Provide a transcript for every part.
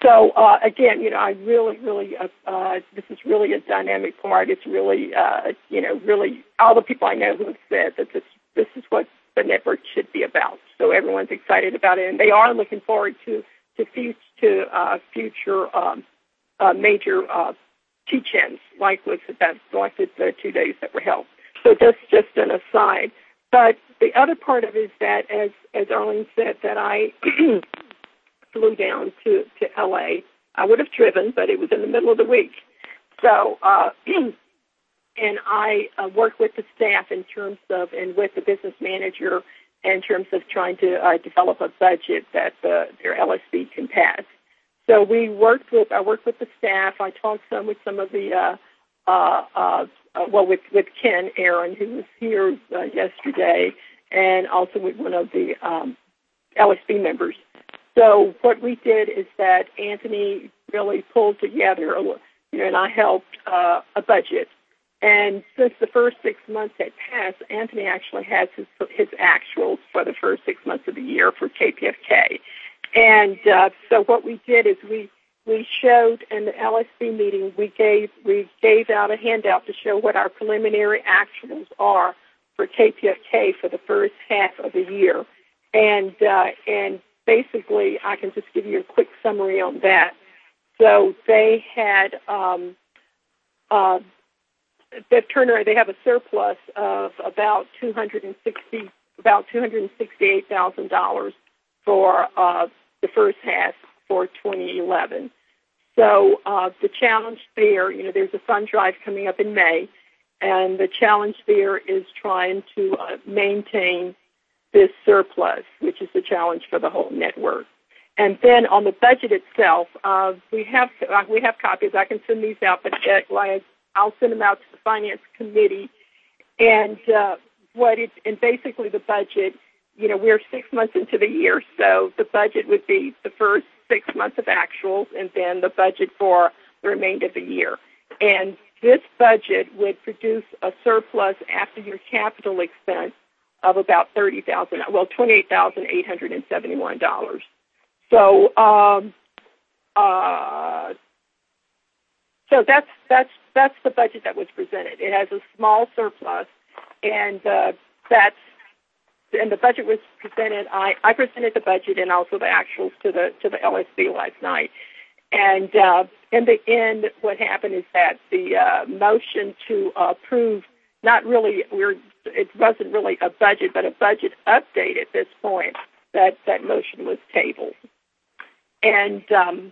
So again, I really, this is really a dynamic part. It's really, really all the people I know who have said that this is what the network should be about. So everyone's excited about it, and they are looking forward to future major teach-ins like the 2 days that were held. So that's just an aside. But the other part of it is that, as Arlene said, that I flew down to L.A. I would have driven, but it was in the middle of the week. So, and I worked with the staff in terms of, and with the business manager in terms of trying to develop a budget that their LSB can pass. So I worked with the staff. I talked some with some of the, with Ken Aaron, who was here yesterday, and also with one of the LSB members. So what we did is that Anthony really pulled together, and I helped a budget. And since the first 6 months had passed, Anthony actually has his actuals for the first 6 months of the year for KPFK. And so what we did is we showed in the LSB meeting, we gave out a handout to show what our preliminary actuals are for KPFK for the first half of the year. And basically, I can just give you a quick summary on that. So they had they have a surplus of about $268,000 for the first half for 2011. So the challenge there, there's a fund drive coming up in May, and the challenge there is trying to maintain this surplus, which is the challenge for the whole network. And then on the budget itself, we have copies. I can send these out, but I'll send them out to the finance committee. And and basically the budget, we're 6 months into the year, so the budget would be the first 6 months of actuals, and then the budget for the remainder of the year. And this budget would produce a surplus after your capital expense of about $28,871. So, so that's the budget that was presented. It has a small surplus, and the budget was presented. I presented the budget and also the actuals to the LSB last night. And in the end, what happened is that the motion to approve, it wasn't really a budget, but a budget update at this point. That motion was tabled, and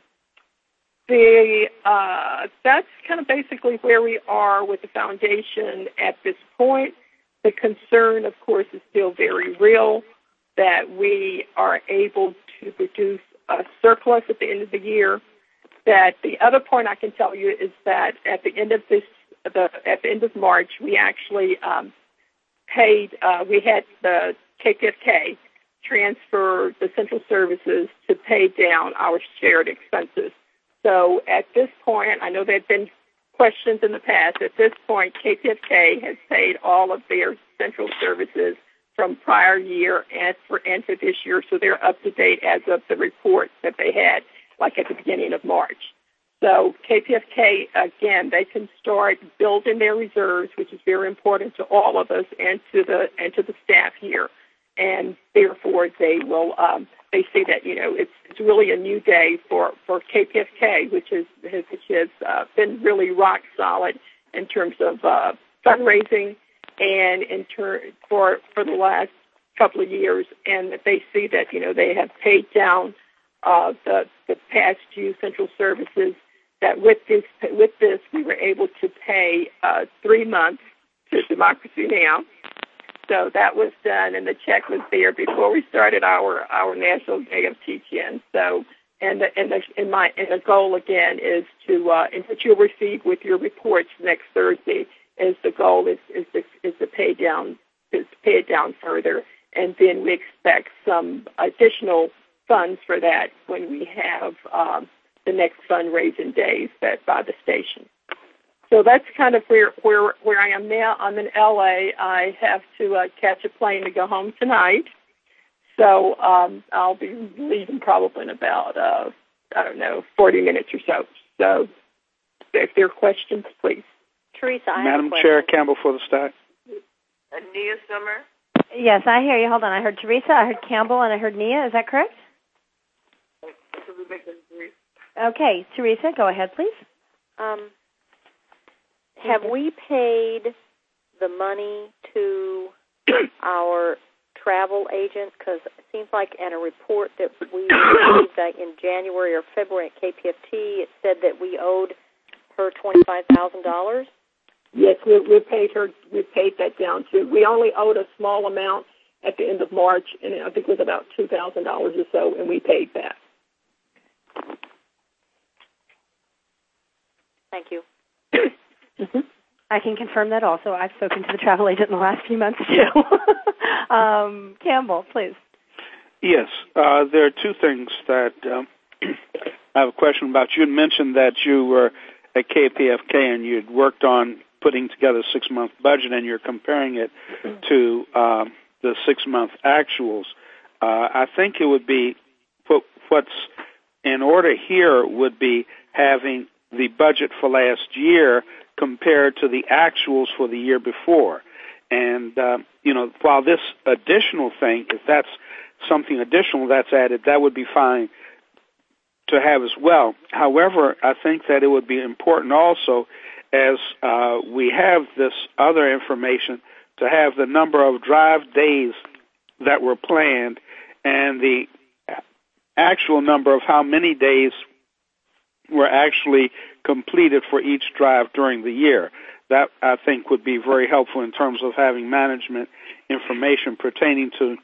that's kind of basically where we are with the foundation at this point. The concern, of course, is still very real that we are able to produce a surplus at the end of the year. That the other point I can tell you is that at the end of March, we actually paid. We had the KPFK transfer the central services to pay down our shared expenses. So at this point, I know there have been questions in the past. At this point, KPFK has paid all of their central services from prior year and for this year, so they're up to date as of the report that they had, like at the beginning of March. So KPFK, again, they can start building their reserves, which is very important to all of us and to the staff here. And therefore, they will. They see that it's really a new day for KPFK, which has been really rock solid in terms of fundraising and for the last couple of years, and that they see that they have paid down the past due central services. That with this we were able to pay 3 months to Democracy Now! So that was done, and the check was there before we started our National Day of Teach-In. So, and the goal again is to, and what you'll receive with your reports next Thursday is the goal is to pay it down further, and then we expect some additional funds for that when we have the next fundraising days by the station. So that's kind of where I am now. I'm in L.A. I have to catch a plane to go home tonight. So I'll be leaving probably in about about, 40 minutes or so. So if there are questions, please. Teresa, I Madam have a Chair, question. Campbell for the staff. Nia Summer. Yes, I hear you. Hold on. I heard Teresa, I heard Campbell, and I heard Nia. Is that correct? Okay, Teresa, go ahead, please. Have we paid the money to our travel agent? Because it seems like in a report that we received in January or February at KPFT, it said that we owed her $25,000. Yes, we paid her. We paid that down too. We only owed a small amount at the end of March, and I think it was about $2,000 or so, and we paid that. Thank you. Mm-hmm. I can confirm that also. I've spoken to the travel agent in the last few months too. Campbell, please. Yes, there are two things that I have a question about. You had mentioned that you were at KPFK and you'd worked on putting together a 6-month budget, and you're comparing it to the 6-month actuals. I think it would be what's in order here would be having the budget for last year compared to the actuals for the year before. And, while this additional thing, if that's something additional that's added, that would be fine to have as well. However, I think that it would be important also, as we have this other information, to have the number of drive days that were planned and the actual number of how many days were actually completed for each drive during the year. That, I think, would be very helpful in terms of having management information pertaining to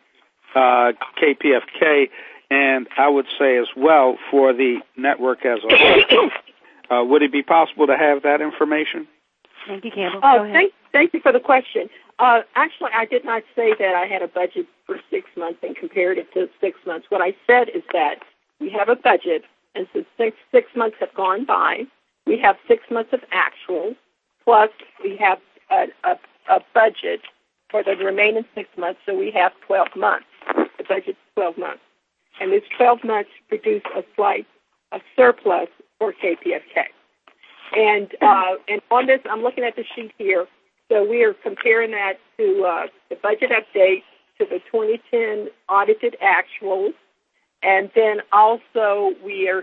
KPFK, and I would say as well for the network as a whole. Would it be possible to have that information? Thank you, Campbell. Go ahead. Thank you for the question. Actually, I did not say that I had a budget for 6 months and compared it to 6 months. What I said is that we have a budget, and since six months have gone by, we have 6 months of actuals, plus we have a budget for the remaining 6 months, so we have 12 months. The budget's 12 months. And this 12 months produce a surplus for KPFK. And on this, I'm looking at the sheet here, so we are comparing that to the budget update to the 2010 audited actuals. And then also we have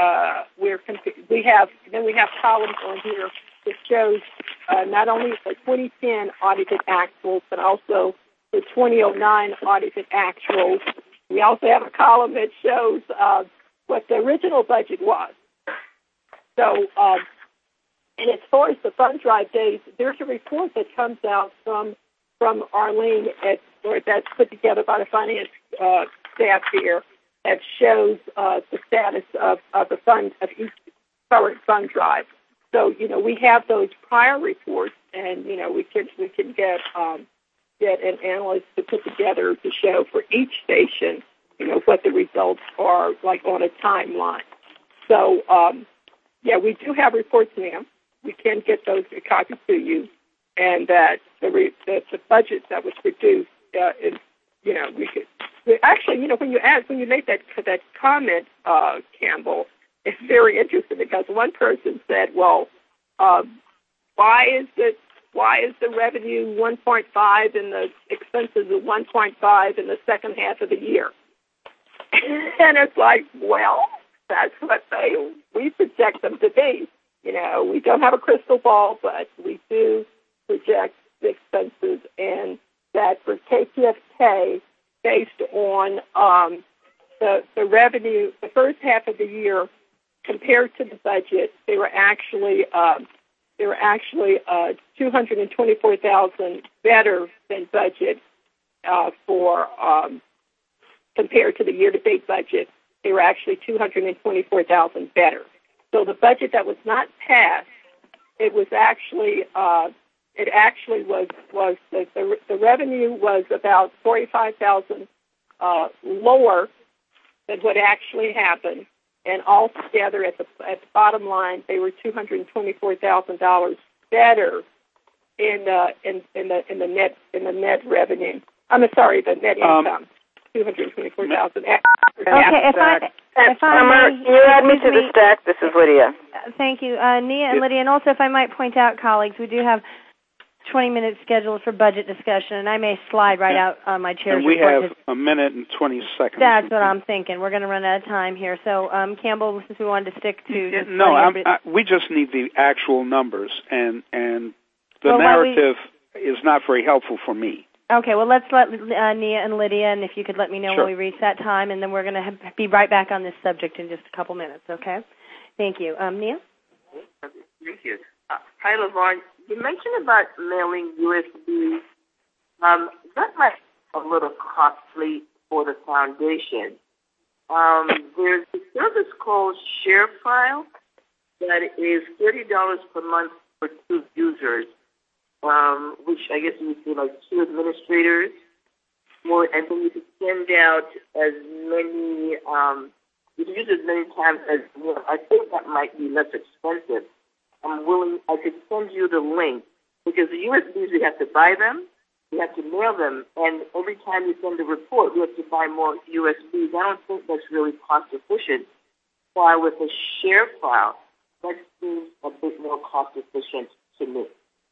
columns on here that shows not only the 2010 audited actuals but also the 2009 audited actuals. We also have a column that shows what the original budget was. So, and as far as the fund drive days, there's a report that comes out from Arlene that's put together by the finance staff here, that shows the status of the fund, of each current fund drive. So, we have those prior reports, and we can get an analyst to put together to show for each station, what the results are like on a timeline. So, we do have reports now. We can get those copies to you, and that the budget that was produced is. We could actually, when you make that comment, Campbell, it's very interesting because one person said, "Well, why is the revenue 1.5 and the expenses are 1.5 in the second half of the year?" And it's like, well, that's what we project them to be. We don't have a crystal ball, but we do project the expenses, and that for KPFK, based on the revenue, the first half of the year compared to the budget, they were actually $224,000 better than budget for compared to the year-to-date budget. They were actually $224,000 better. So the budget that was not passed, it was actually. The revenue was about $45,000 lower than what actually happened, and altogether at the bottom line, they were $224,000 better in the net revenue. I'm sorry, the net income, $224,000 Okay, if I Summer, may, can you add me to the stack? This is Lydia. Thank you, Nia and Lydia. And also, if I might point out, colleagues, we do have 20 minutes scheduled for budget discussion, and I may slide right out on my chair's And we report. have a minute and 20 seconds. That's what I'm thinking. We're going to run out of time here. So, Campbell, since we wanted to stick to... we just need the actual numbers, and the narrative is not very helpful for me. Okay, well, let's let Nia and Lydia, and if you could let me know when we reach that time, and then we're going to be right back on this subject in just a couple minutes, okay? Thank you. Nia? Thank you. Hi, LaVarn. You mentioned about mailing USB. That might be a little costly for the foundation. There's a service called ShareFile that is $30 per month for 2 users, which I guess you would say like 2 administrators. And then you can send out as many, you can use as many times as you want. I think that might be less expensive. I could send you the link, because the USBs, we have to buy them, we have to mail them, and every time you send a report, we have to buy more USBs. I don't think that's really cost efficient. While with a share file, that seems a bit more cost efficient to me.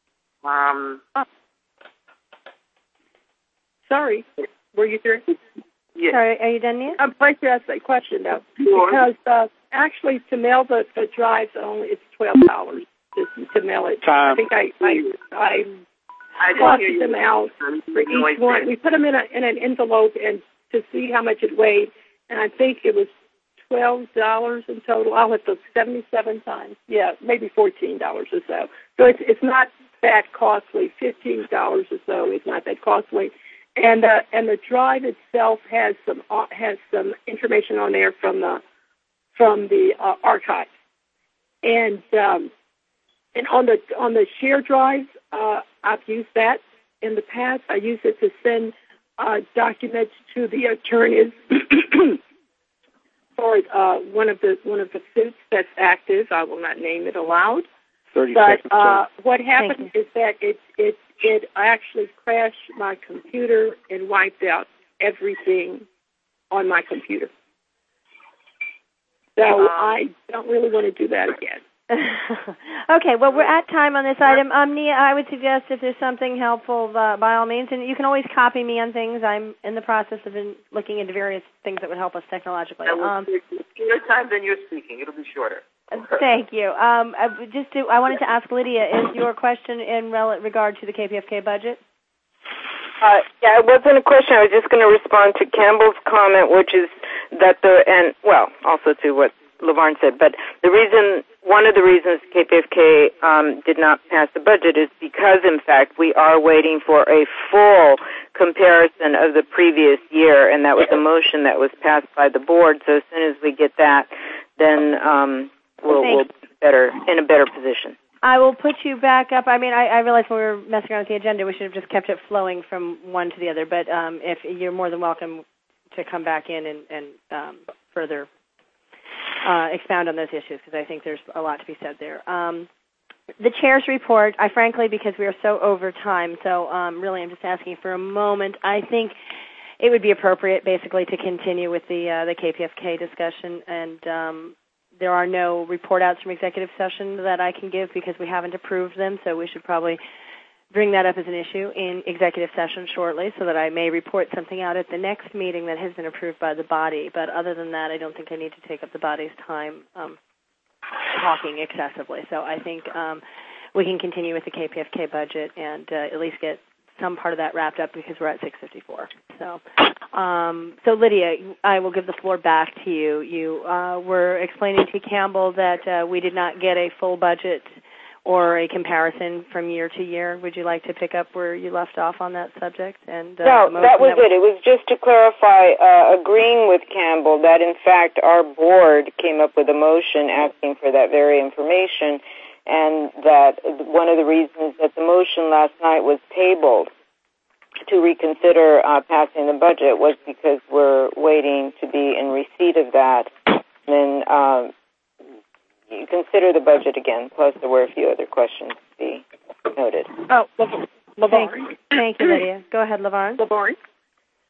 Sorry, were you through? Yes. Sorry, are you done yet? I'm glad you asked that question, though, because actually to mail the drives only it's $12 to mail it. Time. I think I costed them out for each one. We put them in an envelope and to see how much it weighed, and I think it was $12 in total. I'll have to 77 times. Yeah, maybe $14 or so. So it's not that costly. $15 or so is not that costly. And the drive itself has some information on there from the archive, and on the share drive, I've used that in the past. I use it to send documents to the attorneys for one of the suits that's active. I will not name it aloud. 30 but seconds. What happened is that it actually crashed my computer and wiped out everything on my computer. So I don't really want to do that again. Okay, well, we're at time on this item. Nia, I would suggest if there's something helpful, by all means, and you can always copy me on things. I'm in the process of looking into various things that would help us technologically. Your time than you're speaking. It'll be shorter. Thank you. I wanted to ask Lydia, is your question in regard to the KPFK budget? Yeah, it wasn't a question. I was just going to respond to Campbell's comment, which is that also to what LaVarn said, but one of the reasons KPFK did not pass the budget is because, in fact, we are waiting for a full comparison of the previous year, and that was a motion that was passed by the board. So as soon as we get that, then we'll be in a better position. I will put you back up. I mean, I realized when we were messing around with the agenda, we should have just kept it flowing from one to the other. But if you're more than welcome to come back in and further expound on those issues, because I think there's a lot to be said there. The chair's report, I frankly, because we are so over time, so really I'm just asking for a moment. I think it would be appropriate, basically, to continue with the KPFK discussion, and there are no report outs from executive session that I can give because we haven't approved them, so we should probably bring that up as an issue in executive session shortly so that I may report something out at the next meeting that has been approved by the body. But other than that, I don't think I need to take up the body's time talking excessively. So I think we can continue with the KPFK budget and at least get some part of that wrapped up because we're at 6:54. So Lydia, I will give the floor back to you. You were explaining to Campbell that we did not get a full budget or a comparison from year to year. Would you like to pick up where you left off on that subject? And no, that was it. It was just to clarify, agreeing with Campbell that, in fact, our board came up with a motion asking for that very information, and that one of the reasons that the motion last night was tabled to reconsider passing the budget was because we're waiting to be in receipt of that. And then you consider the budget again, plus there were a few other questions to be noted. Oh, LaVarn. Thank you, Lydia. Go ahead, LaVarn. LaVarn.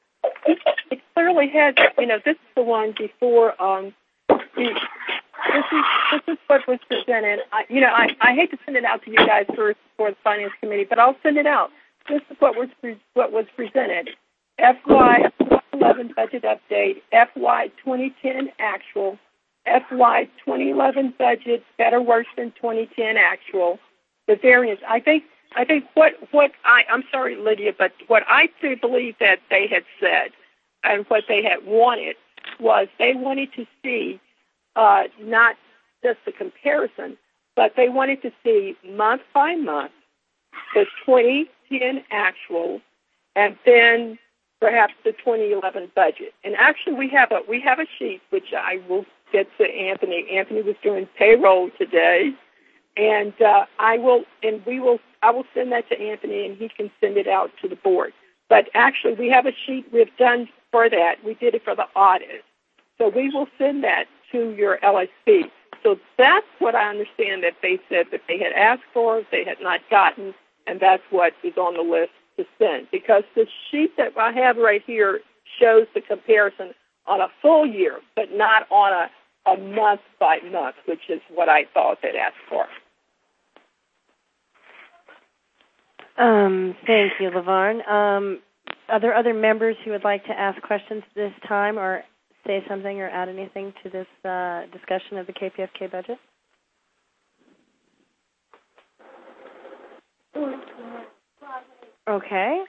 it clearly has. This is the one before. This is what was presented. I hate to send it out to you guys for the Finance Committee, but I'll send it out. This is what was presented. FY 2011 budget update, FY 2010 actual, FY 2011 budget better worse than 2010 actual. The variance. I think I'm sorry, Lydia, but what I do believe that they had said and what they had wanted was they wanted to see not just the comparison, but they wanted to see month by month the 2010 actual and then perhaps the 2011 budget. And actually, we have a sheet which I will get to Anthony. Anthony was doing payroll today, and I will send that to Anthony, and he can send it out to the board. But actually, we have a sheet we've done for that. We did it for the audit, so we will send that to your LSP. So that's what I understand that they said that they had asked for, they had not gotten, and that's what is on the list to send. Because the sheet that I have right here shows the comparison on a full year, but not on a month by month, which is what I thought they'd asked for. Thank you, LaVarn. Are there other members who would like to ask questions this time or say something or add anything to this discussion of the KPFK budget? Okay.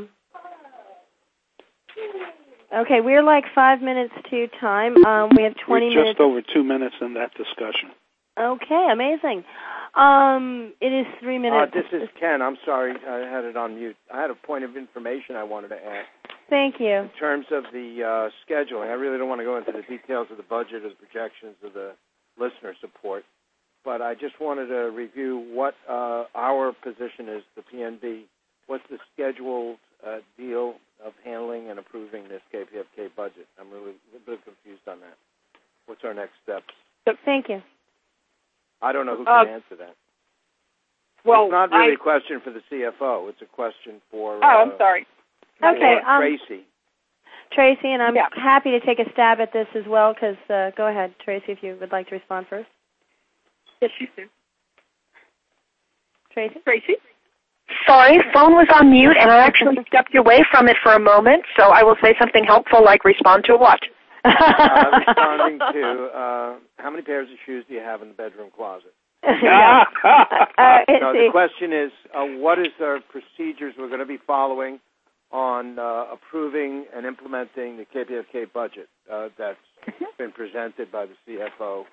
Okay, we're like 5 minutes to time. We have 20 minutes. We're just over 2 minutes in that discussion. Okay, amazing. It is 3 minutes. This is Ken. I'm sorry, I had it on mute. I had a point of information I wanted to add. Thank you. In terms of the scheduling, I really don't want to go into the details of the budget or the projections of the listener support, but I just wanted to review what our position is, the PNB. What's the scheduled deal of handling and approving this KPFK budget? I'm really a bit confused on that. What's our next steps? Thank you. I don't know who can answer that. Well, it's not really a question for the CFO. It's a question for... I'm sorry. Okay. Tracy. Tracy, and I'm happy to take a stab at this as well, because go ahead, Tracy, if you would like to respond first. Yes, you do. Tracy? Sorry, phone was on mute, and I actually stepped away from it for a moment, so I will say something helpful like respond to what? Responding to how many pairs of shoes do you have in the bedroom closet? No, the question is, what is the procedures we're going to be following on approving and implementing the KPFK budget that's been presented by the CFO?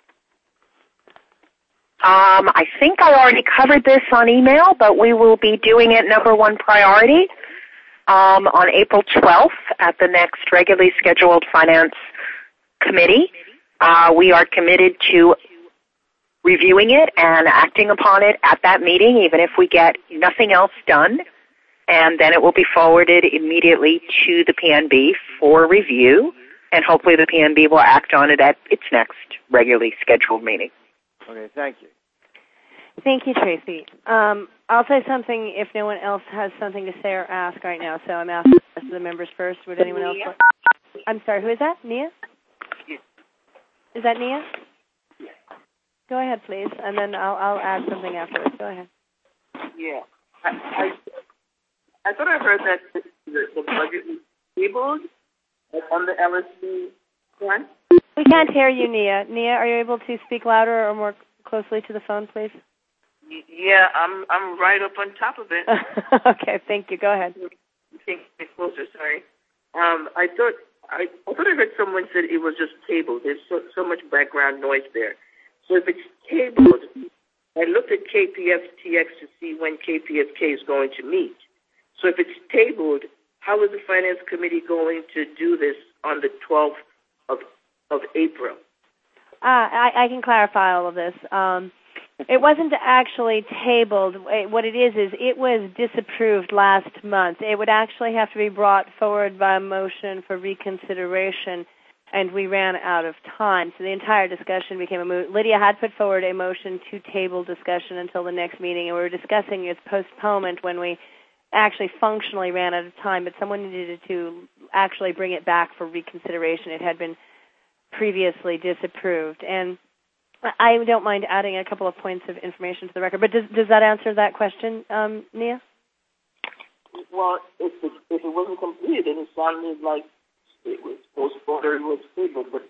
I think I already covered this on email, but we will be doing it number one priority on April 12th at the next regularly scheduled Finance Committee. We are committed to reviewing it and acting upon it at that meeting, even if we get nothing else done. And then it will be forwarded immediately to the PNB for review, and hopefully the PNB will act on it at its next regularly scheduled meeting. Okay, thank you. Thank you, Tracy. I'll say something if no one else has something to say or ask right now, so I'm asking the rest of the members first. Would anyone else like? I'm sorry, who is that? Nia? Yes. Is that Nia? Yes. Go ahead, please, and then I'll add something afterwards. Go ahead. Yeah. I thought I heard that the budget was tabled on the LSP plan. We can't hear you, Nia. Nia, are you able to speak louder or more closely to the phone, please? Yeah, I'm right up on top of it. Okay, thank you. Go ahead. Think closer. Sorry. I thought I heard someone said it was just tabled. There's so much background noise there. So if it's tabled, I looked at KPFTX to see when KPFK is going to meet. So if it's tabled, how is the Finance Committee going to do this on the 12th of April? I can clarify all of this. It wasn't actually tabled. What it is it was disapproved last month. It would actually have to be brought forward by a motion for reconsideration, and we ran out of time. So the entire discussion became a moot. Lydia had put forward a motion to table discussion until the next meeting, and we were discussing its postponement when we actually functionally ran out of time, but someone needed to actually bring it back for reconsideration. It had been previously disapproved. And I don't mind adding a couple of points of information to the record, but does that answer that question, Nia? Well, if it wasn't completed, then it sounded like it was postponed or it was tabled, but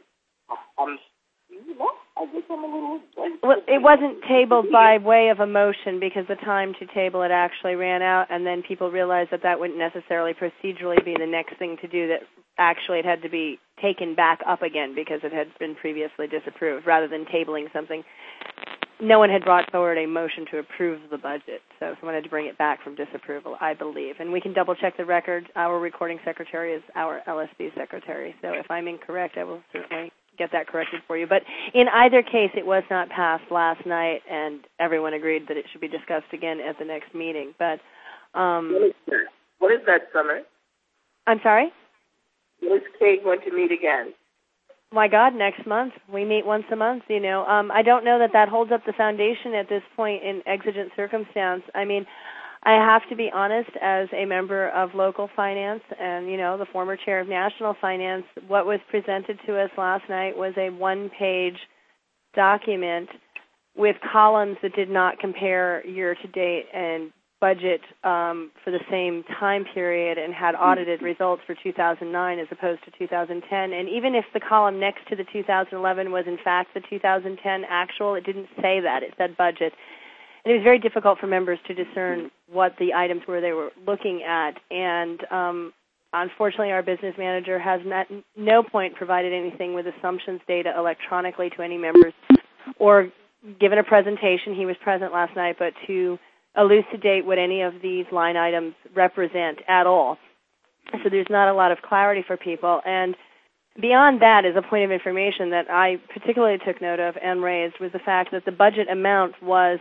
I guess I'm a little... Well, it wasn't tabled by way of a motion because the time to table it actually ran out, and then people realized that wouldn't necessarily procedurally be the next thing to do, that actually it had to be taken back up again because it had been previously disapproved, rather than tabling something. No one had brought forward a motion to approve the budget, so someone had to bring it back from disapproval, I believe. And we can double-check the record. Our recording secretary is our LSB secretary, so if I'm incorrect, I will certainly get that corrected for you. But in either case, it was not passed last night, and everyone agreed that it should be discussed again at the next meeting. But what is that, Summer? I'm sorry? When is Kay going to meet again? My God, next month. We meet once a month, you know. I don't know that holds up the foundation at this point in exigent circumstance. I mean, I have to be honest, as a member of local finance and, you know, the former chair of national finance, what was presented to us last night was a one-page document with columns that did not compare year-to-date and budget for the same time period and had audited results for 2009 as opposed to 2010. And even if the column next to the 2011 was in fact the 2010 actual, it didn't say that. It said budget. And it was very difficult for members to discern what the items were they were looking at. And unfortunately, our business manager has at no point provided anything with assumptions data electronically to any members or given a presentation. He was present last night, but to elucidate what any of these line items represent at all. So there's not a lot of clarity for people. And beyond that, is a point of information that I particularly took note of and raised, was the fact that the budget amount was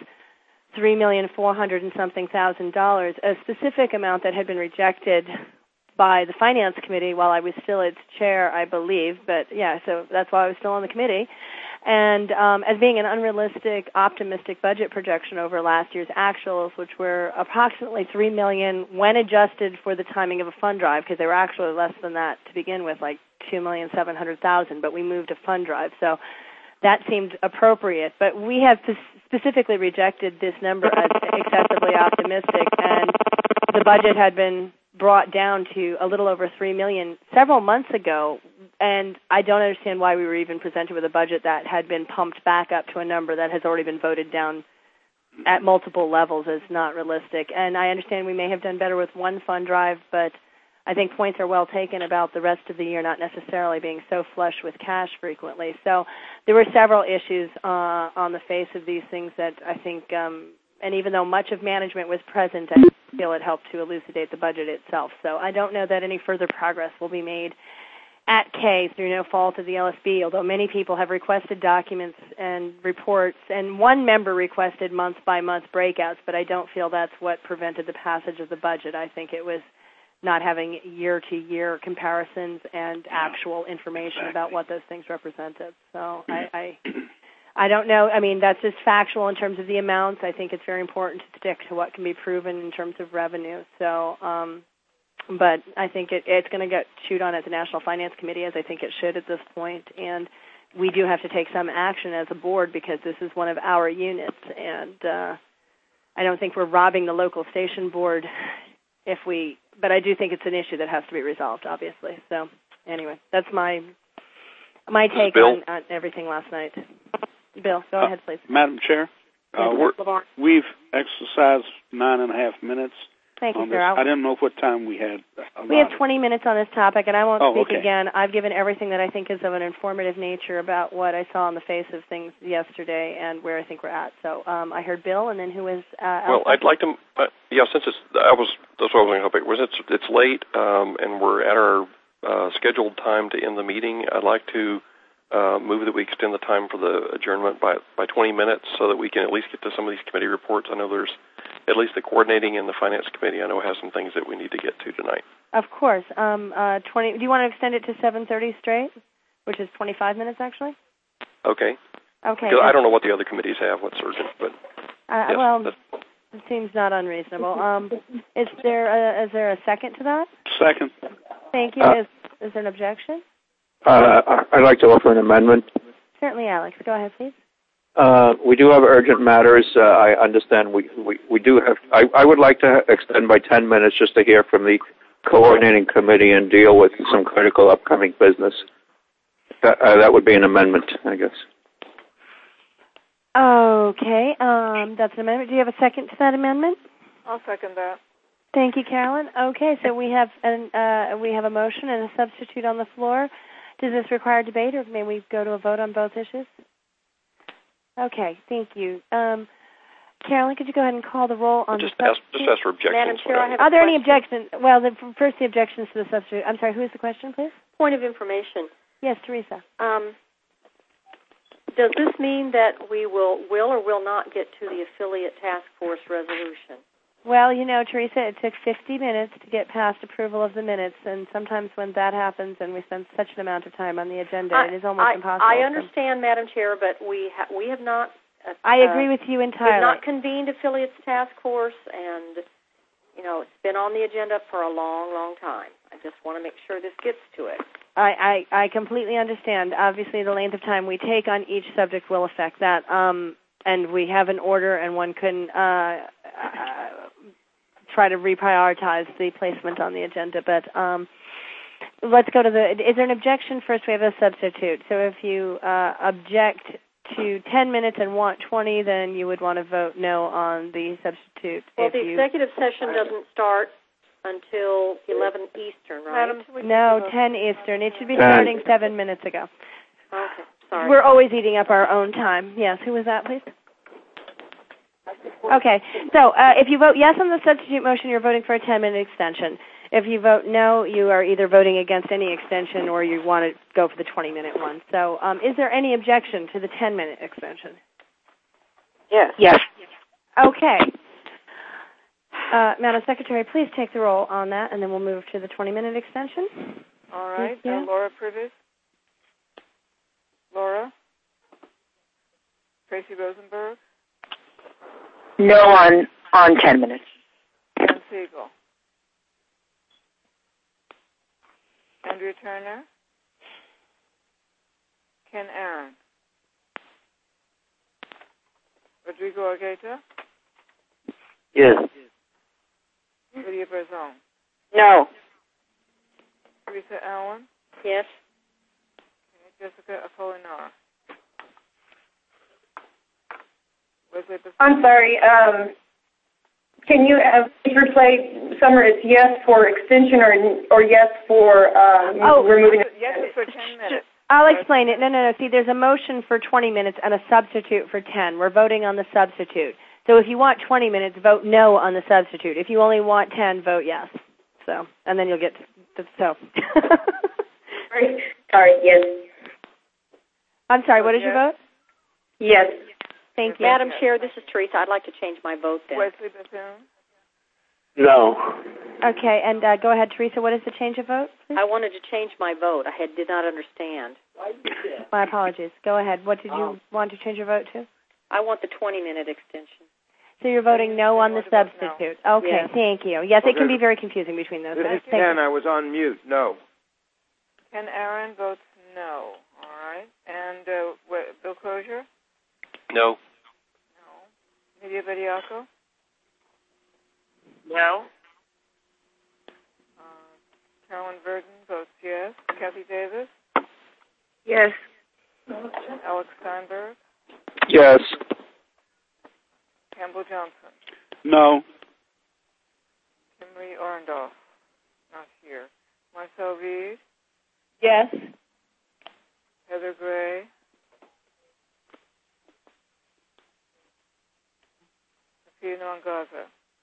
$3,400,000 and something, a specific amount that had been rejected by the Finance Committee while I was still its chair, I believe. But, yeah, so that's why I was still on the committee. And as being an unrealistic, optimistic budget projection over last year's actuals, which were approximately $3 million when adjusted for the timing of a fund drive, because they were actually less than that to begin with, like $2,700,000, but we moved a fund drive. So that seemed appropriate. But we have specifically rejected this number as excessively optimistic, and the budget had been brought down to a little over $3 million several months ago, and I don't understand why we were even presented with a budget that had been pumped back up to a number that has already been voted down at multiple levels as not realistic. And I understand we may have done better with one fund drive, but I think points are well taken about the rest of the year not necessarily being so flush with cash frequently. So there were several issues on the face of these things that I think, and even though much of management was present, I feel it helped to elucidate the budget itself. So I don't know that any further progress will be made at K through no fault of the LSB, although many people have requested documents and reports, and one member requested month-by-month breakouts, but I don't feel that's what prevented the passage of the budget. I think it was not having year-to-year comparisons and actual information about what those things represented. So I don't know. I mean, that's just factual in terms of the amounts. I think it's very important to stick to what can be proven in terms of revenue. So, but I think it's going to get chewed on at the National Finance Committee, as I think it should at this point. And we do have to take some action as a board because this is one of our units. And I don't think we're robbing the local station board but I do think it's an issue that has to be resolved, obviously. So anyway, that's my take on everything last night. Bill, go ahead, please. Madam Chair, we've exercised 9.5 minutes. Thank you, sir. I didn't know what time we had allotted. We have 20 minutes on this topic, and I won't speak again. I've given everything that I think is of an informative nature about what I saw on the face of things yesterday and where I think we're at. So I heard Bill, and then who was Well, I'd like to, since that's what I was going to hope. It's late, and we're at our scheduled time to end the meeting. I'd like to move that we extend the time for the adjournment by 20 minutes so that we can at least get to some of these committee reports. I know there's at least the coordinating and the Finance Committee, I know, has some things that we need to get to tonight. Of course. 20. Do you want to extend it to 7:30 straight, which is 25 minutes, actually? Okay. Okay. I don't know what the other committees have, what's urgent, but yes, well, it seems not unreasonable. Is there a second to that? Second. Thank you. Is there an objection? I'd like to offer an amendment. Certainly, Alex. Go ahead, please. We do have urgent matters. I understand we do have. I would like to extend by 10 minutes just to hear from the coordinating committee and deal with some critical upcoming business. That would be an amendment, I guess. Okay. That's an amendment. Do you have a second to that amendment? I'll second that. Thank you, Carolyn. Okay, so we have a motion and a substitute on the floor. Does this require debate, or may we go to a vote on both issues? Okay, thank you. Carolyn, could you go ahead and call the roll on the substitute? Just ask for objections. Madam Chair, I have Are there any objections? Well, first the objections to the substitute. I'm sorry, who is the question, please? Point of information. Yes, Teresa. Does this mean that we will or will not get to the affiliate task force resolution? Well, Teresa, it took 50 minutes to get past approval of the minutes, and sometimes when that happens and we spend such an amount of time on the agenda, it is almost impossible. I understand, Madam Chair, but we have not... I agree with you entirely. We've not convened affiliates task force, and, it's been on the agenda for a long, long time. I just want to make sure this gets to it. I completely understand. Obviously, the length of time we take on each subject will affect that. And we have an order, and one can try to reprioritize the placement on the agenda. But let's go to is there an objection? First, we have a substitute. So if you object to 10 minutes and want 20, then you would want to vote no on the substitute. Well, the executive session doesn't start until 11 Eastern, right? No, 10 Eastern. It should be starting 7 minutes ago. Okay, sorry. We're always eating up our own time. Yes, who was that, please? Okay, so if you vote yes on the substitute motion, you're voting for a 10-minute extension. If you vote no, you are either voting against any extension or you want to go for the 20-minute one. So is there any objection to the 10-minute extension? Yes. Yes. Okay. Madam Secretary, please take the roll on that, and then we'll move to the 20-minute extension. All right. Laura Privis. Laura. Tracy Rosenberg. No on 10 minutes. Dan Siegel. Andrea Turner. Ken Aaron. Rodrigo Argueta. Yes. Lydia Berzon. No. Teresa Allen. Yes. Jessica Apolinar. I'm sorry. Can you please replay Summer? It's yes for extension or yes for removing? Yes for 10 minutes. I'll explain it. No. See, there's a motion for 20 minutes and a substitute for 10. We're voting on the substitute. So if you want 20 minutes, vote no on the substitute. If you only want 10, vote yes. So, and then you'll get Sorry, yes. I'm sorry, what did you vote? Yes. Thank you. Madam Chair, this is Teresa. I'd like to change my vote then. Wesley Bethune? No. Okay, and go ahead, Teresa. What is the change of vote, please? I wanted to change my vote. I did not understand. My apologies. Go ahead. What did you want to change your vote to? I want the 20-minute extension. So you're voting no on the substitute. Okay, yes. Thank you. Yes, it can be very confusing between those. Ken, I was on mute. No. Ken Aaron votes no. All right. And Bill Crozier? No. Nydia Bediako? No. Carolyn Verdon votes yes. Kathy Davis? Yes. Alex Steinberg? Yes. Campbell Johnson? No. Kimberly Orendorff? Not here. Marcel Reed? Yes. Heather Gray? Sophia Nwangaza?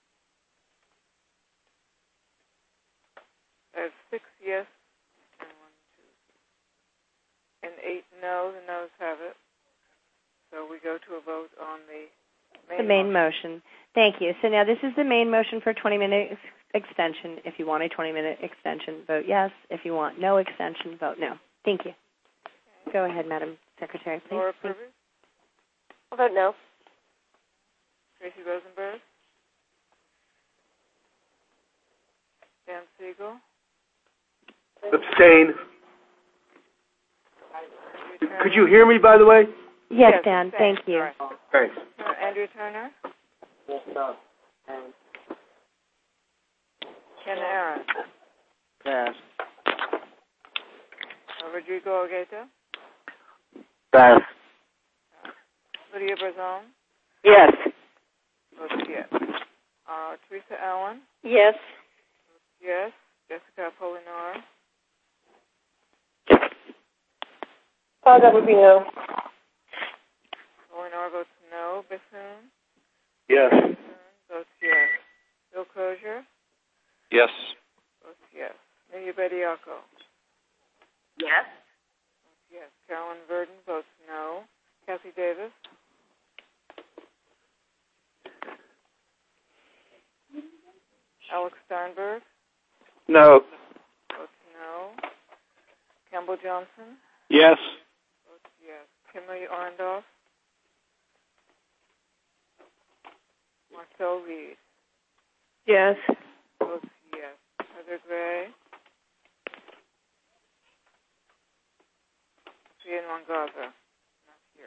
There's 6 yes and 1, 2, and 8 no. The noes have it. So we go to a vote on the main motion. Thank you. So now this is the main motion for a 20-minute extension. If you want a 20-minute extension, vote yes. If you want no extension, vote no. Thank you. Go ahead, Madam Secretary, please. Laura Privis? I'll vote no. Tracy Rosenberg? Dan Siegel? Abstain. Could you hear me, by the way? Yes, Dan. Thank you. Right. Thanks. Andrew Turner? Ken Aaron? Pass. Rodrigo Orgueta? Pass. Lydia Brazon? Yes. Votes yes. Teresa Allen? Yes. Yes. Jessica Apolinar? That would be no. Apolinar votes no. Bassoon? Yes. Bassoon votes yes. Bill Crozier? Yes. Votes yes. Lydia Bediako? Yes. Votes yes. Carolyn Verdon votes no. Kathy Davis? Alex Steinberg? No. Votes no. Campbell Johnson? Yes. Votes yes. Kimberly Orndorff? Marcel Reed? Yes. Votes yes. Heather Gray? Ian Mongaza? Not here.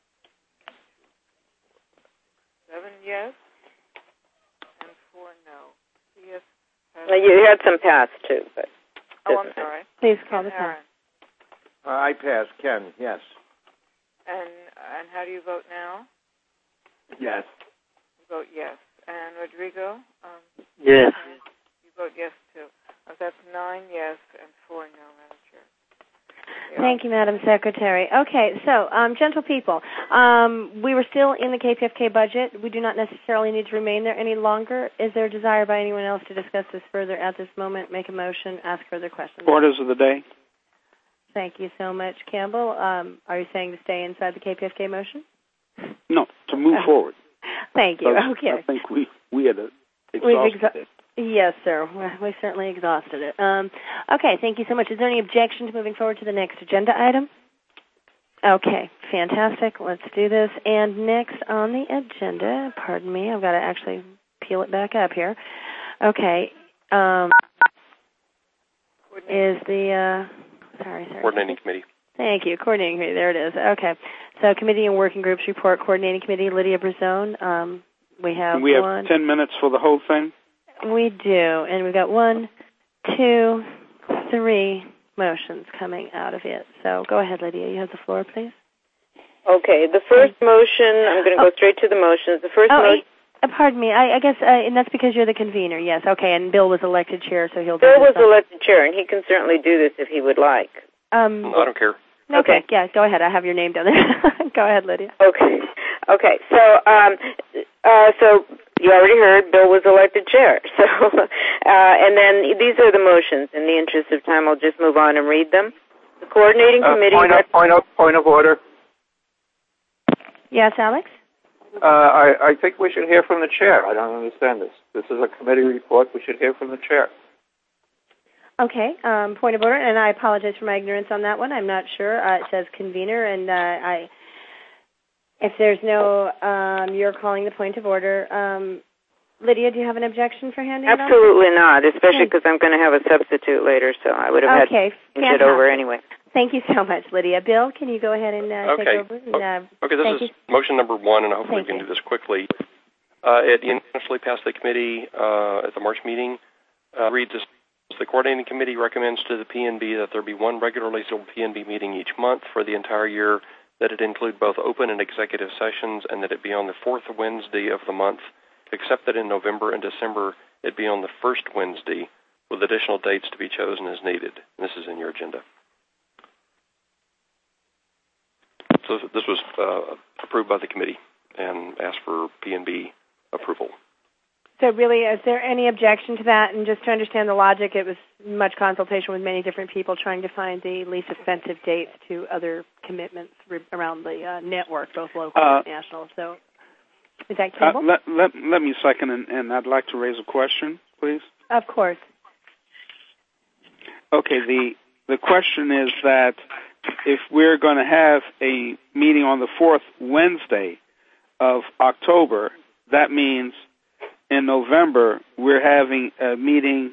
7 yes and 4 no. Yes. You had some pass too, but. Oh, I'm sorry. Please call Ken the time. Aaron. I pass. Ken, yes. And how do you vote now? Yes. You vote yes. And Rodrigo? Yes. You vote yes too. That's 9 yes and 4 no, Madam Chair. Thank you, Madam Secretary. Okay, so, gentle people, we were still in the KPFK budget. We do not necessarily need to remain there any longer. Is there a desire by anyone else to discuss this further at this moment, make a motion, ask further questions? Orders of the day. Thank you so much, Campbell. Are you saying to stay inside the KPFK motion? No, to move forward. Thank you. I Okay. think we had exhausted it. Yes, sir. We certainly exhausted it. Okay, thank you so much. Is there any objection to moving forward to the next agenda item? Okay, fantastic. Let's do this. And next on the agenda, pardon me, I've got to actually peel it back up here. Okay. Is the, sorry. Coordinating committee. Thank you. Coordinating committee. There it is. Okay. So committee and working groups report. Coordinating committee, Lydia Brazone. We have 10 minutes for the whole thing? We do. And we've got 1, 2, 3 motions coming out of it. So go ahead, Lydia. You have the floor, please. Okay. The first motion, I'm going to go straight to the motions. The first motion. Pardon me. I guess, and that's because you're the convener. Yes. Okay. And Bill was elected chair, so he'll. Bill was elected chair, and he can certainly do this if he would like. I don't care. Okay. Yeah. Go ahead. I have your name down there. Go ahead, Lydia. Okay. So you already heard Bill was elected chair. So, and then these are the motions. In the interest of time, I'll just move on and read them. The coordinating committee. Point of order. Yes, Alex. I think we should hear from the chair. I don't understand this. This is a committee report. We should hear from the chair. Okay. Point of order, and I apologize for my ignorance on that one. I'm not sure. It says convener, and if there's no, you're calling the point of order. Lydia, do you have an objection for handing it on? Absolutely not, especially because I'm going to have a substitute later, so I would have had to change it over anyway. Thank you so much, Lydia. Bill, can you go ahead and take over? Okay, this is motion number 1, and hopefully we can do this quickly. It unanimously passed the committee at the March meeting. Reads this. The coordinating committee recommends to the PNB that there be one regularly scheduled PNB meeting each month for the entire year, that it include both open and executive sessions, and that it be on the 4th Wednesday of the month, except that in November and December it be on the 1st Wednesday, with additional dates to be chosen as needed. And this is in your agenda. So this was approved by the committee and asked for PNB approval. So really, is there any objection to that? And just to understand the logic, it was much consultation with many different people trying to find the least expensive dates to other commitments around the network, both local and national. So is that Campbell? Let me second, and I'd like to raise a question, please. Of course. Okay, the question is that if we're going to have a meeting on the 4th Wednesday of October, that means in November we're having a meeting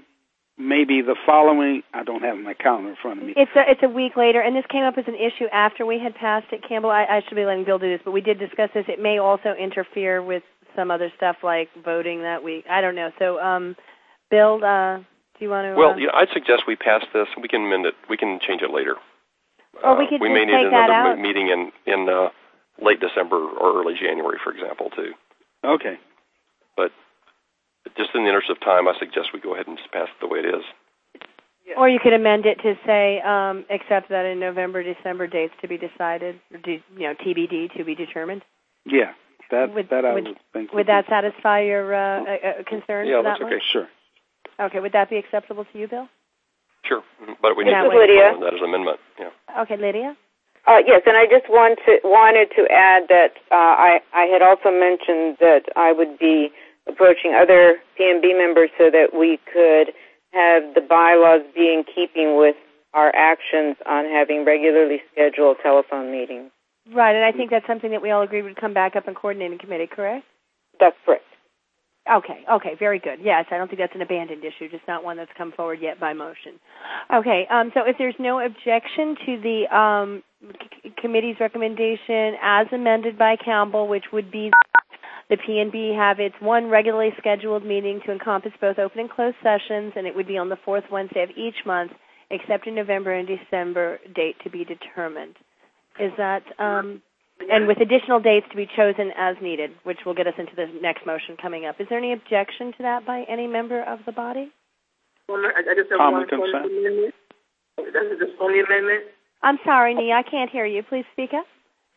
maybe the following. I don't have my calendar in front of me. It's a week later, and this came up as an issue after we had passed it, Campbell. I should be letting Bill do this, but we did discuss this. It may also interfere with some other stuff like voting that week. I don't know. So, Bill, do you want to? Well, I'd suggest we pass this. We can amend it. We can change it later. Or we could we just may need take that another out. meeting in late December or early January, for example, too. Okay. But just in the interest of time, I suggest we go ahead and just pass it the way it is. Yes. Or you could amend it to say, except that in November, December dates to be decided, or TBD, to be determined. Yeah, that I would think. Would that satisfy your concern? Yeah, for that's that okay. One? Sure. Okay, would that be acceptable to you, Bill? Sure, but we need This to is Lydia. that as an amendment. Yeah. Okay, Lydia? Yes, and I just wanted to add that I had also mentioned that I would be approaching other PNB members so that we could have the bylaws be in keeping with our actions on having regularly scheduled telephone meetings. Right, and I think that's something that we all agreed would come back up in coordinating committee, correct? That's correct. Okay, very good. Yes, I don't think that's an abandoned issue, just not one that's come forward yet by motion. Okay, so if there's no objection to the committee's recommendation as amended by Campbell, which would be the PNB have its one regularly scheduled meeting to encompass both open and closed sessions, and it would be on the fourth Wednesday of each month, except in November and December date to be determined. Is that... and with additional dates to be chosen as needed, which will get us into the next motion coming up. Is there any objection to that by any member of the body? Well, I just have Common one consent. amendment. That's the only amendment. I'm sorry, Nia, I can't hear you. Please speak up.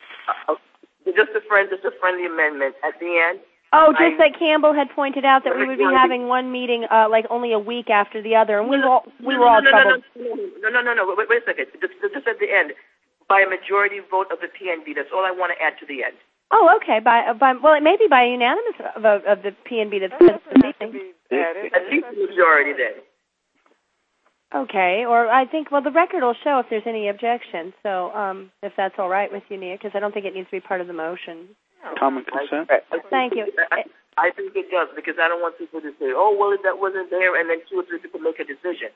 Just a friendly amendment at the end. Oh, just that Campbell had pointed out that we would be having one meeting like only a week after the other, and we were all troubled. No. Wait a second. Just at the end. By a majority vote of the PNB. That's all I want to add to the end. Oh, okay. Well, it may be by a unanimous vote of the PNB that's meeting. At least the majority then. Okay, or I think, well, the record will show if there's any objection. So if that's all right with you, Nia, because I don't think it needs to be part of the motion. Common consent? Thank you. I think it does, because I don't want people to say, oh, well, that wasn't there, and then 2 or 3 people make a decision.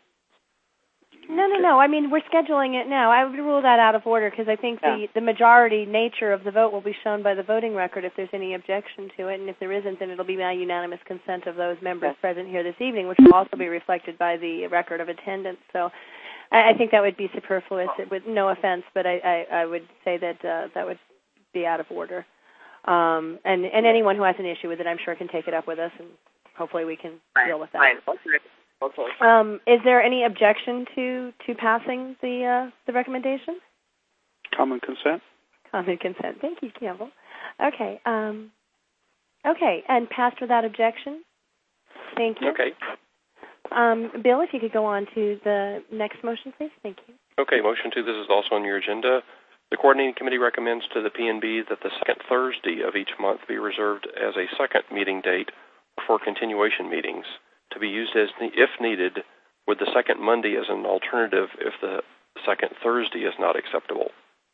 No. I mean, we're scheduling it now. I would rule that out of order because I think the majority nature of the vote will be shown by the voting record if there's any objection to it, and if there isn't, then it'll be by unanimous consent of those members present here this evening, which will also be reflected by the record of attendance. So I think that would be superfluous, with no offense, but I would say that that would be out of order. And anyone who has an issue with it, I'm sure, can take it up with us, and hopefully we can deal with that. Fine. Okay. Is there any objection to passing the recommendation? Common consent? Common consent. Thank you, Campbell. Okay. Okay, and passed without objection. Thank you. Okay. Bill, if you could go on to the next motion, please. Thank you. Okay, motion 2, this is also on your agenda. The Coordinating Committee recommends to the PNB that the second Thursday of each month be reserved as a second meeting date for continuation meetings, to be used as if needed, with the second Monday as an alternative if the second Thursday is not acceptable.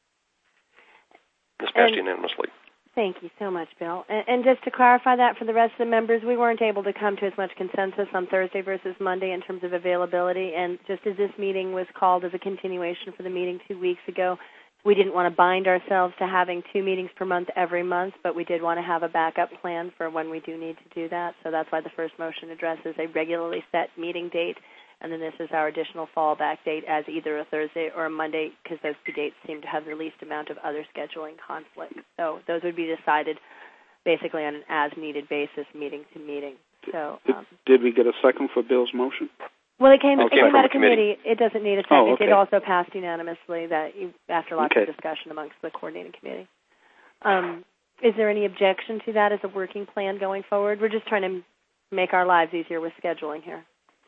This passed unanimously. Thank you so much, Bill. And just to clarify that for the rest of the members, we weren't able to come to as much consensus on Thursday versus Monday in terms of availability, and just as this meeting was called as a continuation for the meeting 2 weeks ago, we didn't want to bind ourselves to having 2 meetings per month every month, but we did want to have a backup plan for when we do need to do that. So that's why the first motion addresses a regularly set meeting date, and then this is our additional fallback date as either a Thursday or a Monday, because those 2 dates seem to have the least amount of other scheduling conflict. So those would be decided basically on an as-needed basis, meeting to meeting. So did we get a second for Bill's motion? Well, it came out of committee. It doesn't need a second. Okay. It also passed unanimously after lots of discussion amongst the coordinating committee. Is there any objection to that as a working plan going forward? We're just trying to make our lives easier with scheduling here.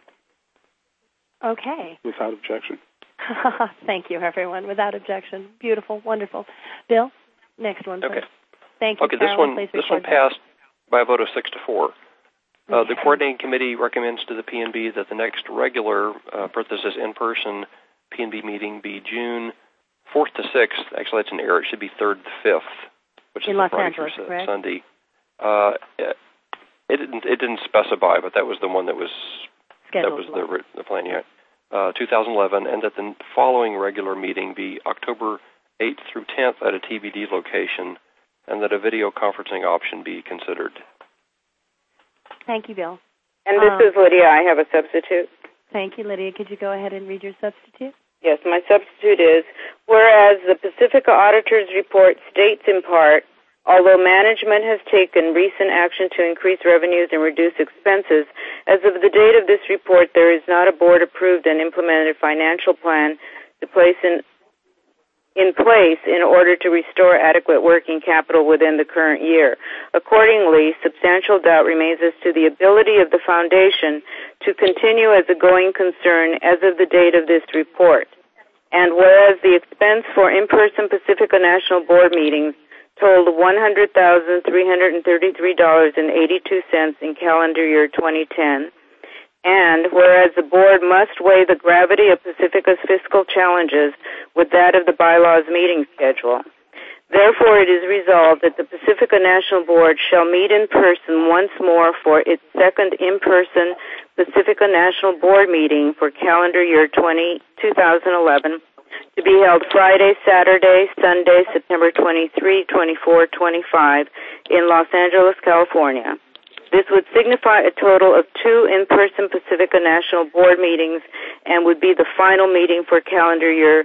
Okay. Without objection. Thank you, everyone. Without objection. Beautiful. Wonderful. Bill, next one, please. Okay. Thank you, Okay, Carolyn. this one passed by a vote of 6-4. The Coordinating Committee recommends to the PNB that the next regular, parenthesis in-person PNB meeting be June 4th to 6th. Actually, that's an error. It should be 3rd to 5th, which is the Friday through Sunday. It didn't specify, but that was the one that was scheduled. That was the plan, yeah. 2011, and that the following regular meeting be October 8th through 10th at a TBD location, and that a video conferencing option be considered. Thank you, Bill. And this is Lydia. I have a substitute. Thank you, Lydia. Could you go ahead and read your substitute? Yes, my substitute is, whereas the Pacifica Auditor's Report states in part, although management has taken recent action to increase revenues and reduce expenses, as of the date of this report, there is not a board-approved and implemented financial plan to place in place in order to restore adequate working capital within the current year. Accordingly, substantial doubt remains as to the ability of the Foundation to continue as a going concern as of the date of this report. And whereas the expense for in-person Pacifica National Board meetings totaled $100,333.82 in calendar year 2010, and whereas the board must weigh the gravity of Pacifica's fiscal challenges with that of the bylaws meeting schedule. Therefore, it is resolved that the Pacifica National Board shall meet in person once more for its second in-person Pacifica National Board meeting for calendar year 2011 to be held Friday, Saturday, Sunday, September 23, 24, 25 in Los Angeles, California. This would signify a total of 2 in-person Pacifica National Board meetings and would be the final meeting for calendar year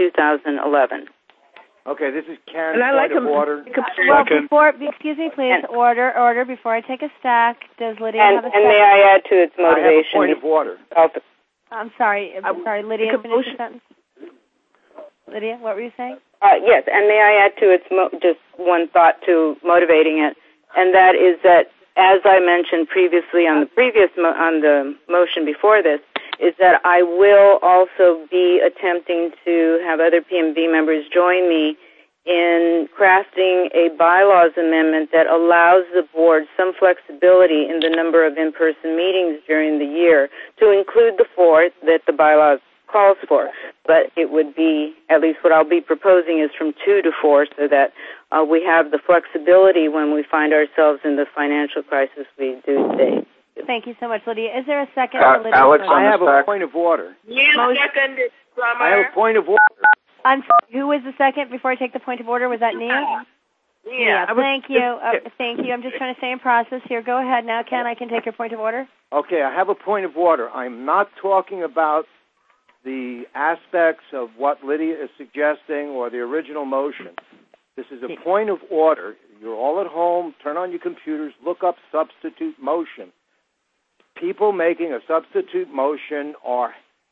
2011. Okay, this is Ken. Point of order. Well, excuse me, please. Order. Before I take a stack, does Lydia have a second? And may I add to its motivation? I have a point of order. I'm sorry. Lydia, finish the sentence. Lydia, what were you saying? Yes, and may I add to its just one thought to motivating it, and that is that, as I mentioned previously on the motion before this, is that I will also be attempting to have other PMB members join me in crafting a bylaws amendment that allows the board some flexibility in the number of in-person meetings during the year to include the 4 that the bylaws calls for. But it would be, at least what I'll be proposing is from 2 to 4 so that we have the flexibility when we find ourselves in the financial crisis we do today. Thank you so much, Lydia. Is there a second? Alex, I have a point of order. Second, I have a point of order. I'm sorry, who was the second before I take the point of order? Was that Nia? Yeah. Thank you. Thank you. I'm just trying to stay in process here. Go ahead now, Ken. I can take your point of order. Okay, I have a point of order. I'm not talking about the aspects of what Lydia is suggesting or the original motion. This is a point of order. You're all at home. Turn on your computers. Look up substitute motion. People making a substitute motion are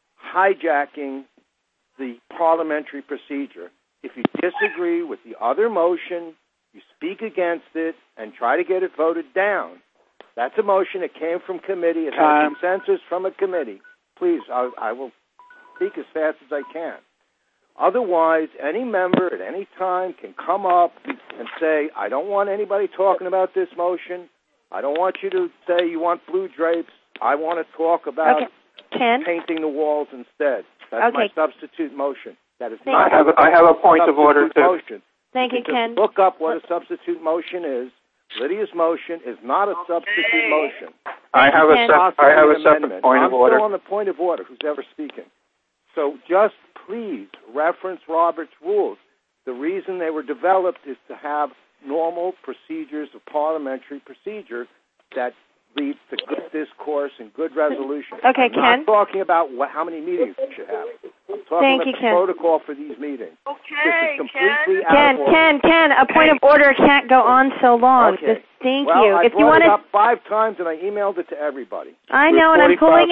hijacking the parliamentary procedure. If you disagree with the other motion, you speak against it and try to get it voted down. That's a motion that came from committee. It has consensus from a committee. Please, I will speak as fast as I can. Otherwise, any member at any time can come up and say, I don't want anybody talking about this motion. I don't want you to say you want blue drapes. I want to talk about painting the walls instead. That's my substitute motion. That is not I have a point of order, too. Motion. Thank you, Ken. Just look up what a substitute motion is. Lydia's motion is not a substitute motion. I have a separate point of order. I'm still on the point of order, who's ever speaking. So just please reference Robert's rules. The reason they were developed is to have normal procedures of parliamentary procedure that leads to good discourse and good resolution. Okay, Ken. I'm not talking about how many meetings we should have. I'm talking about the protocol for these meetings. Okay, this is completely out of order. Ken, a point of order can't go on so long. Okay. Just thank well, you. I if you brought want it up 5 times and I emailed it to everybody. I know, and I'm pulling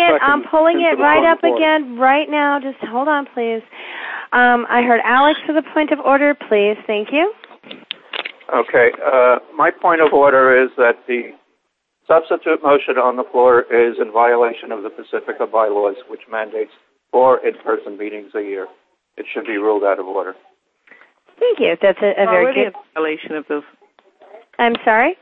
it right up again right now. Just hold on, please. I heard Alex for the point of order, please. Thank you. Okay. My point of order is that the substitute motion on the floor is in violation of the Pacifica bylaws, which mandates 4 in-person meetings a year. It should be ruled out of order. Thank you. That's a very good violation of those. I'm sorry?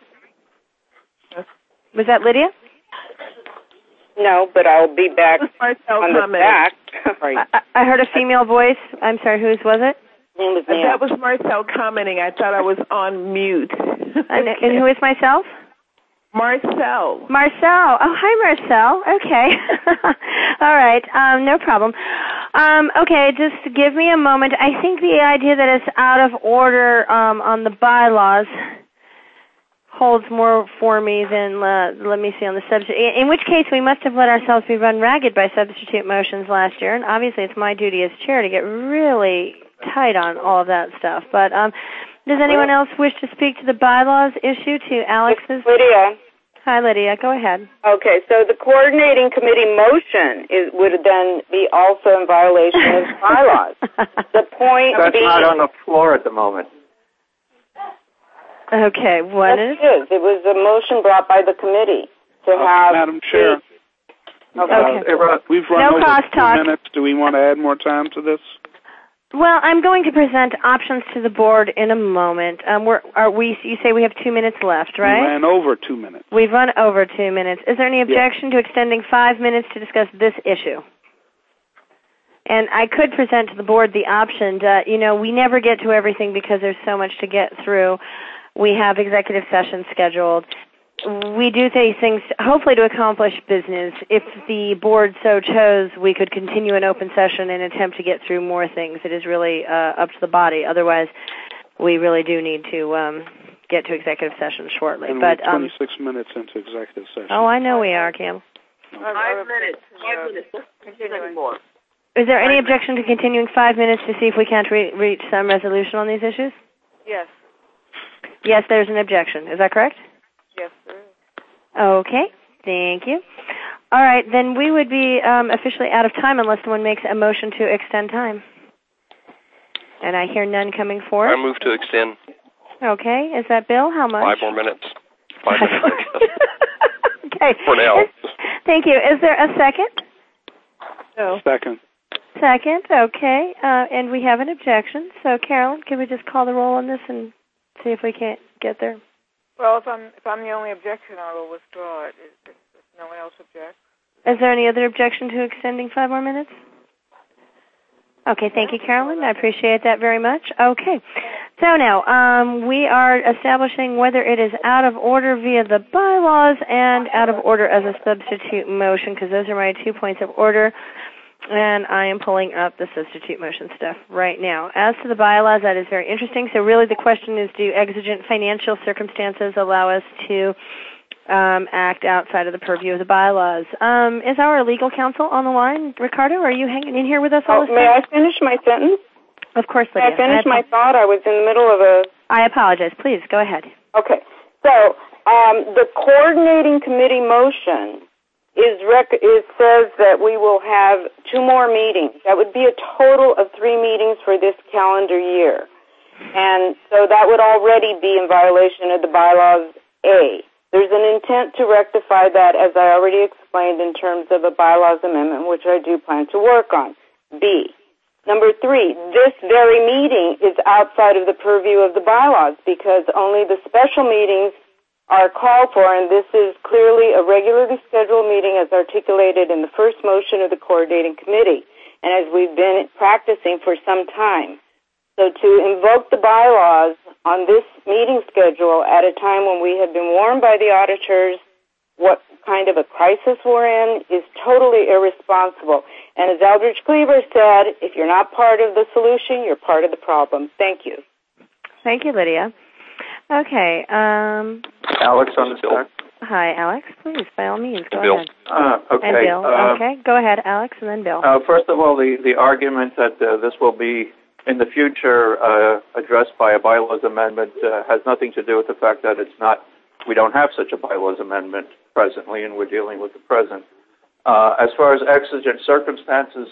Was that Lydia? No, but I'll be back on the back. I heard a female voice. I'm sorry, whose was it? That was Marcel commenting. I thought I was on mute. And who is myself? Marcel. Marcel. Oh, hi, Marcel. Okay. All right. No problem. Okay, just give me a moment. I think the idea that it's out of order on the bylaws holds more for me than, let me see, on the substitute. In which case, we must have let ourselves be run ragged by substitute motions last year, and obviously it's my duty as chair to get really tight on all of that stuff. But does anyone else wish to speak to the bylaws issue, to Alex's? Lydia. Hi, Lydia. Go ahead. Okay, so the coordinating committee motion would then be also in violation of bylaws. The point That's being... not on the floor at the moment. Okay, what is? It was a motion brought by the committee to have... Madam Chair. Okay. We've run over cost 2 talk. minutes. Do we want to add more time to this? Well, I'm going to present options to the board in a moment. You say we have 2 minutes left, right? We ran over 2 minutes. We've run over 2 minutes. Is there any objection to extending 5 minutes to discuss this issue? And I could present to the board the option that, we never get to everything because there's so much to get through. We have executive sessions scheduled. We do these things hopefully to accomplish business. If the board so chose, we could continue an open session and attempt to get through more things. It is really up to the body. Otherwise, we really do need to get to executive session shortly. And but we're 26 minutes into executive session. Oh, I know we are, Cam. 5 minutes. 5 minutes. Let's continue more. Is there any objection to continuing 5 minutes to see if we can't reach some resolution on these issues? Yes. Yes, there's an objection. Is that correct? Yes, there is. Okay, thank you. All right, then we would be officially out of time unless someone makes a motion to extend time. And I hear none coming forward. I move to extend. Okay, is that Bill? How much? 5 more minutes. 5 minutes. Okay. For now. Thank you. Is there a second? No. Second. Second, okay. And we have an objection. So, Carolyn, can we just call the roll on this and see if we can't get there? Well, if I'm the only objection, I will withdraw it. If no one else objects. Is there any other objection to extending 5 more minutes? Okay, thank you, Carolyn. I appreciate that very much. Okay. So now, we are establishing whether it is out of order via the bylaws and out of order as a substitute motion, because those are my 2 points of order. And I am pulling up the substitute motion stuff right now. As to the bylaws, that is very interesting. So really the question is, do exigent financial circumstances allow us to act outside of the purview of the bylaws? Is our legal counsel on the line? Ricardo, are you hanging in here with us all this time? May I finish my sentence? Of course, Lydia. May I finish my thought? I was in the middle of a... I apologize. Please, go ahead. Okay. So the coordinating committee motion says that we will have 2 more meetings. That would be a total of 3 meetings for this calendar year. And so that would already be in violation of the bylaws A. There's an intent to rectify that, as I already explained, in terms of a bylaws amendment, which I do plan to work on. B. Number 3, this very meeting is outside of the purview of the bylaws because only the special meetings are called for, and this is clearly a regularly scheduled meeting as articulated in the first motion of the coordinating committee, and as we've been practicing for some time. So to invoke the bylaws on this meeting schedule at a time when we have been warned by the auditors what kind of a crisis we're in is totally irresponsible. And as Eldridge Cleaver said, if you're not part of the solution, you're part of the problem. Thank you. Thank you, Lydia. Okay. Alex on the stack. Hi, Alex. Please, by all means, go Bill. ahead. Okay. And Bill. Okay, go ahead, Alex, and then Bill. First of all, the argument that this will be in the future addressed by a bylaws amendment has nothing to do with the fact that we don't have such a bylaws amendment presently, and we're dealing with the present. As far as exigent circumstances,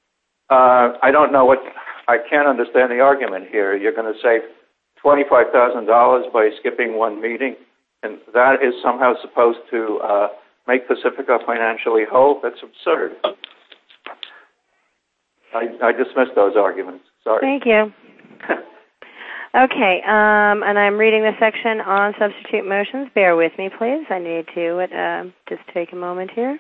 I don't know I can't understand the argument here. You're going to save $25,000 by skipping 1 meeting, and that is somehow supposed to make Pacifica financially whole? That's absurd. I dismiss those arguments. Sorry. Thank you. Okay, and I'm reading the section on substitute motions. Bear with me, please. I need to just take a moment here.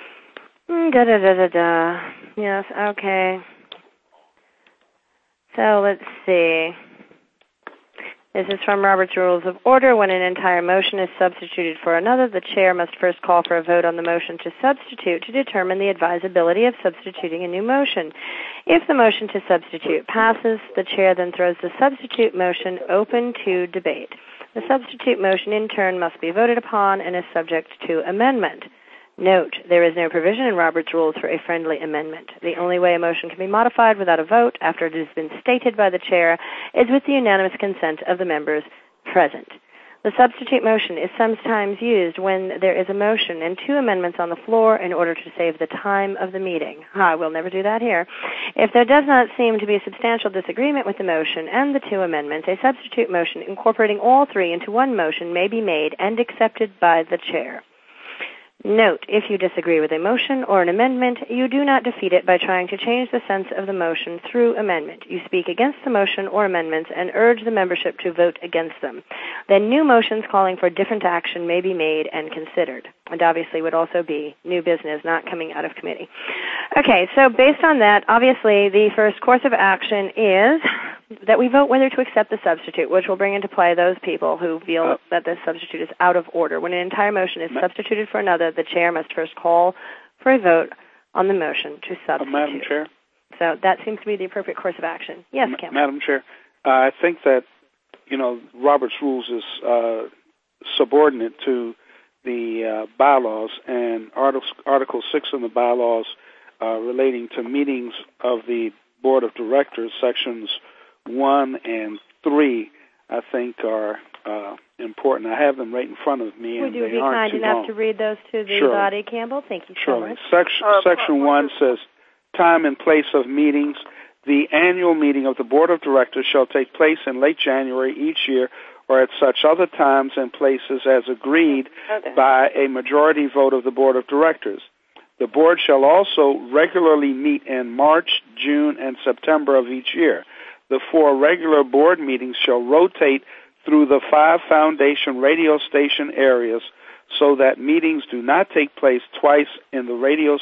Yes, okay. So let's see. This is from Robert's Rules of Order. When an entire motion is substituted for another, the chair must first call for a vote on the motion to substitute to determine the advisability of substituting a new motion. If the motion to substitute passes, the chair then throws the substitute motion open to debate. The substitute motion, in turn, must be voted upon and is subject to amendment. Note, there is no provision in Robert's Rules for a friendly amendment. The only way a motion can be modified without a vote after it has been stated by the chair is with the unanimous consent of the members present. The substitute motion is sometimes used when there is a motion and two amendments on the floor in order to save the time of the meeting. We'll never do that here. If there does not seem to be a substantial disagreement with the motion and the two amendments, a substitute motion incorporating all three into one motion may be made and accepted by the chair. Note, if you disagree with a motion or an amendment, you do not defeat it by trying to change the sense of the motion through amendment. You speak against the motion or amendments and urge the membership to vote against them. Then new motions calling for different action may be made and considered. And obviously would also be new business not coming out of committee. Okay, so based on that, obviously the first course of action is that we vote whether to accept the substitute, which will bring into play those people who feel that the substitute is out of order. When an entire motion is substituted for another, the chair must first call for a vote on the motion to substitute. Madam Chair? So that seems to be the appropriate course of action. Yes, Kim. Madam Chair, I think that, Robert's Rules is subordinate to the bylaws, and Article 6 in the bylaws relating to meetings of the Board of Directors, Sections 1 and 3, I think are important. I have them right in front of me. Would and you they be aren't kind too enough long. to read those to the Sure. body, Campbell? Thank you so much. Section 1 says, time and place of meetings. The annual meeting of the Board of Directors shall take place in late January each year or at such other times and places as agreed by a majority vote of the Board of Directors. The Board shall also regularly meet in March, June, and September of each year. The 4 regular Board meetings shall rotate through the 5 foundation radio station areas so that meetings do not take place twice in the radio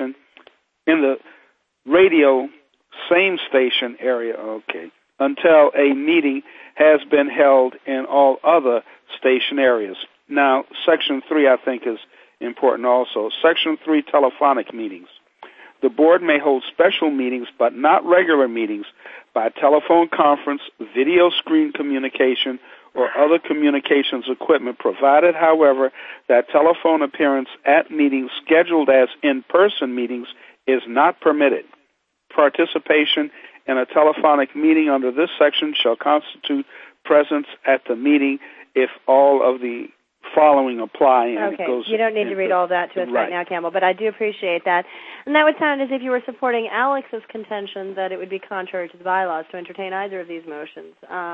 same station area, until a meeting has been held in all other station areas. Now, Section 3, I think, is important also. Section 3, telephonic meetings. The Board may hold special meetings, but not regular meetings, by telephone conference, video screen communication, or other communications equipment, provided, however, that telephone appearance at meetings scheduled as in-person meetings is not permitted. Participation in a telephonic meeting under this section shall constitute presence at the meeting if all of the following apply. And okay, it goes you don't need to read all that to us right now, Campbell, but I do appreciate that. And that would sound as if you were supporting Alex's contention that it would be contrary to the bylaws to entertain either of these motions.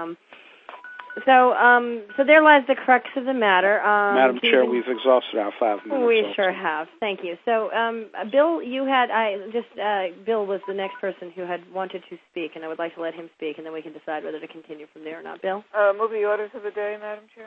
So there lies the crux of the matter. Madam Chair, we've exhausted our 5 minutes. We sure have. Thank you. So, Bill, Bill was the next person who had wanted to speak, and I would like to let him speak, and then we can decide whether to continue from there or not. Bill? Move the orders of the day, Madam Chair.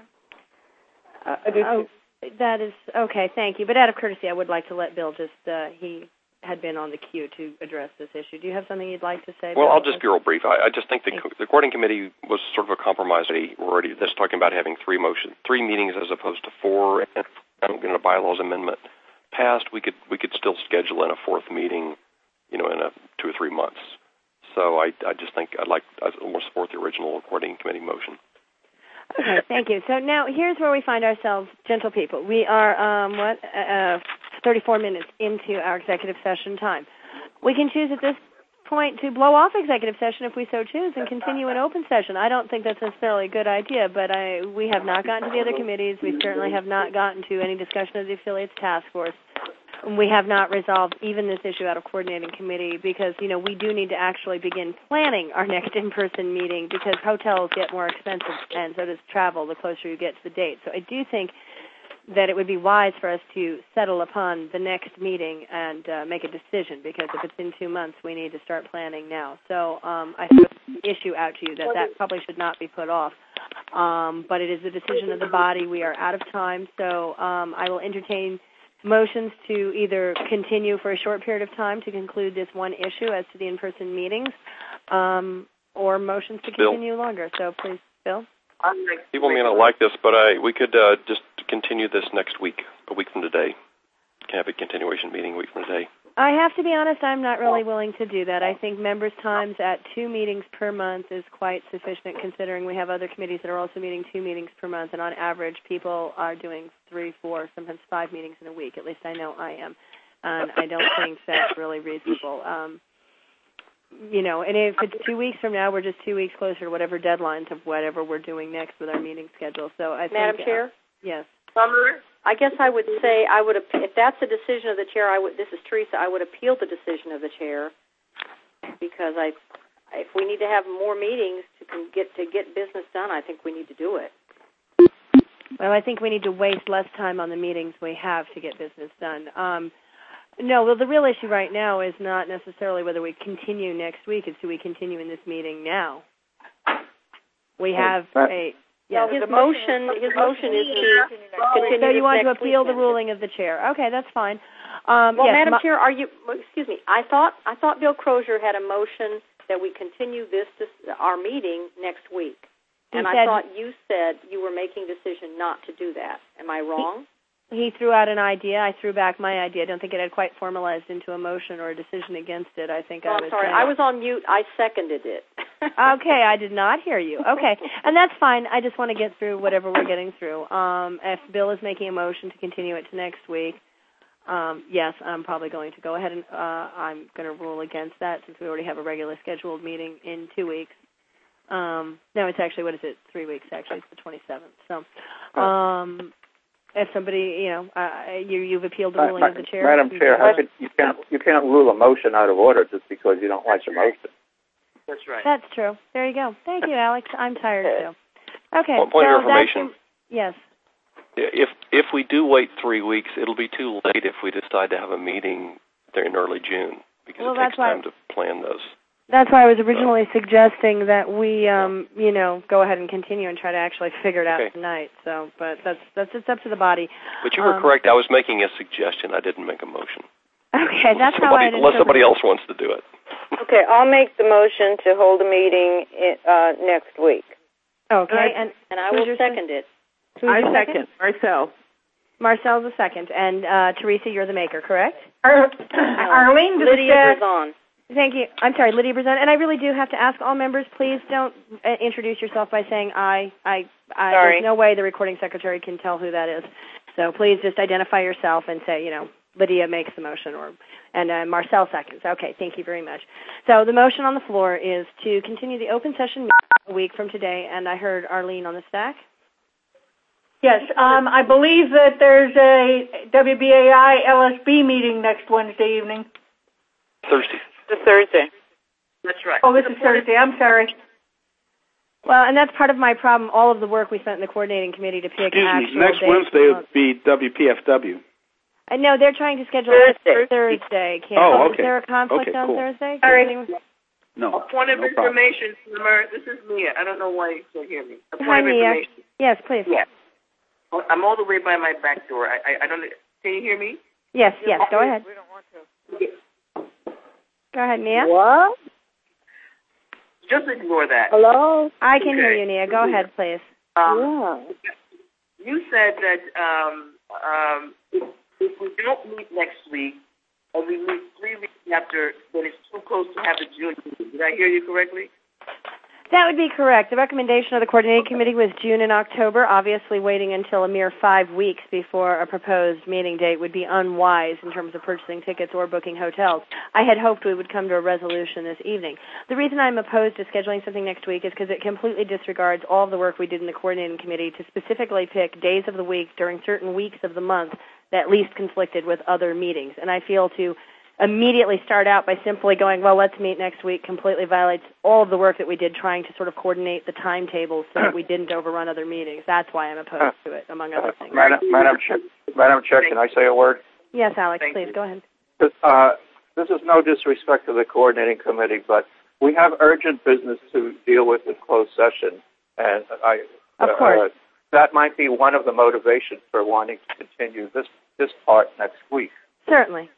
That is okay. Thank you. But out of courtesy, I would like to let Bill he had been on the queue to address this issue. Do you have something you'd like to say? Well, Bill? I'll just be real brief. I just think the coordinating committee was sort of a compromise. We're already just talking about having 3 meetings as opposed to 4, and getting a bylaws amendment passed. We could still schedule in a 4th meeting, in 2 or 3 months. So I just think I will support the original coordinating committee motion. Okay, thank you. So now here's where we find ourselves, gentle people. We are 34 minutes into our executive session time. We can choose at this point to blow off executive session if we so choose and continue an open session. I don't think that's necessarily a good idea, but we have not gotten to the other committees. We certainly have not gotten to any discussion of the affiliates task force. We have not resolved even this issue out of coordinating committee because, we do need to actually begin planning our next in-person meeting because hotels get more expensive and so does travel the closer you get to the date. So I do think that it would be wise for us to settle upon the next meeting and make a decision because if it's in 2 months, we need to start planning now. So I throw the issue out to you that probably should not be put off. But it is the decision of the body. We are out of time, so I will entertain motions to either continue for a short period of time to conclude this one issue as to the in-person meetings or motions to continue longer. So please, Bill. People may not like this, but we could just continue this next week, a week from today. Can have a continuation meeting a week from today. I have to be honest, I'm not really willing to do that. I think members' times at 2 meetings per month is quite sufficient, considering we have other committees that are also meeting 2 meetings per month, and on average people are doing 3, 4, sometimes 5 meetings in a week. At least I know I am. And I don't think that's really reasonable. You know, and if it's 2 weeks from now, we're just 2 weeks closer to whatever deadlines of whatever we're doing next with our meeting schedule. So I think, Madam Chair? Yes. I guess I would say if that's a decision of the chair, this is Teresa, I would appeal the decision of the chair, because if we need to have more meetings to get business done, I think we need to do it. Well, I think we need to waste less time on the meetings we have to get business done. No, well, the real issue right now is not necessarily whether we continue next week. It's do we continue in this meeting now? We have a... Yeah. Well, his motion is to continue. So you want to appeal week, the ruling of the chair? Okay, that's fine. Well, yes, Madam Chair, excuse me. I thought Bill Crozier had a motion that we continue our meeting next week, and I thought you said you were making a decision not to do that. Am I wrong? He threw out an idea. I threw back my idea. I don't think it had quite formalized into a motion or a decision against it. I think I'm sorry. I was on mute. I seconded it. Okay, I did not hear you. Okay, and that's fine. I just want to get through whatever we're getting through. If Bill is making a motion to continue it to next week, yes, I'm probably going to go ahead and I'm going to rule against that since we already have a regular scheduled meeting in 2 weeks. No, it's actually, what is it, 3 weeks actually. It's the 27th. So, if somebody, you've appealed the ruling of the chair. Madam Chair, you can't rule a motion out of order just because you don't like the motion. That's right. That's true. There you go. Thank you, Alex. I'm tired too. Okay. One point of information. Yes. If we do wait 3 weeks, it'll be too late if we decide to have a meeting there in early June, because it takes time to plan those. That's why I was originally suggesting that we, go ahead and continue and try to actually figure it out tonight. So, but it's up to the body. But you were correct. I was making a suggestion. I didn't make a motion. Okay, that's how I unless somebody else wants to do it. Okay, I'll make the motion to hold a meeting next week. Okay, and I will second it. I second. Marcel's the second, and Teresa, you're the maker, correct? Arlene, Lydia Brazon. Thank you. I'm sorry, Lydia Brazon. And I really do have to ask all members, please don't introduce yourself by saying I. There's no way the recording secretary can tell who that is. So please just identify yourself and say, Lydia makes the motion, and Marcel seconds. Okay, thank you very much. So the motion on the floor is to continue the open session meeting a week from today, and I heard Arlene on the stack. Yes, I believe that there's a WBAI LSB meeting next Wednesday evening. Thursday. It's Thursday. That's right. Oh, this is Thursday. I'm sorry. Well, and that's part of my problem, all of the work we spent in the coordinating committee to pick actual next days. Wednesday would be WPFW. No, they're trying to schedule Thursday. Oh, okay. Is there a conflict on cool. Thursday? Sorry. No. A point of information, Summer. This is Mia. I don't know why you can't hear me. A point of information. Yes, please. Yes. I'm all the way by my back door. I don't. Can you hear me? Yes. Go ahead. We don't want to. Go ahead, Nia. What? Just ignore that. Hello? I can hear you, Nia. Go ahead, please. You said that if we don't meet next week, or we meet 3 weeks after, then it's too close to have a June meeting. Did I hear you correctly? That would be correct. The recommendation of the coordinating committee was June and October. Obviously, waiting until a mere 5 weeks before a proposed meeting date would be unwise in terms of purchasing tickets or booking hotels. I had hoped we would come to a resolution this evening. The reason I'm opposed to scheduling something next week is because it completely disregards all of the work we did in the coordinating committee to specifically pick days of the week during certain weeks of the month that least conflicted with other meetings. And I feel to immediately start out by simply going, well, let's meet next week, completely violates all of the work that we did trying to sort of coordinate the timetables so that we didn't overrun other meetings. That's why I'm opposed to it, among other things. Madam Chair, can I say a word? Yes, Alex, please, go ahead. This is no disrespect to the coordinating committee, but we have urgent business to deal with in closed session, and of course. That might be one of the motivations for wanting to continue this part next week. Certainly.